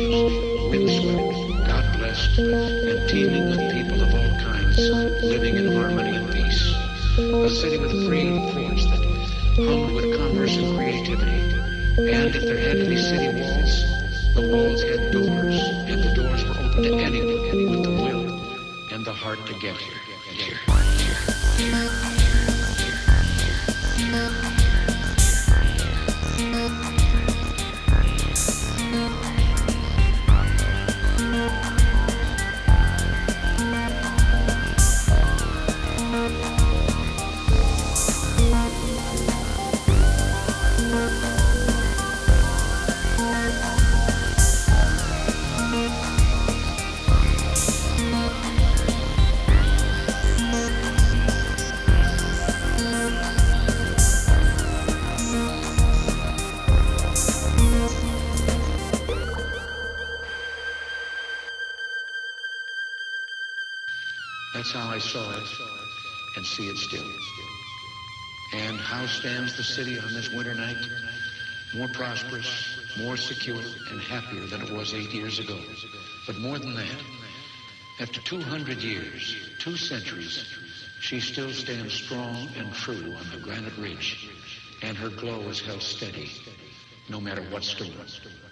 windswept, God-blessed, and teeming with people of all kinds, living in harmony and peace. A city with free ports that hummed with commerce and creativity. And if there had to be city walls, the walls had doors, and the doors were open to anyone with the will and the heart to get here. That's how I saw it and see it still. And how stands the city on this winter night? More prosperous, more secure, and happier than it was 8 years ago. But more than that, after 200 years, 2 centuries, she still stands strong and true on the granite ridge, and her glow is held steady, no matter what storm.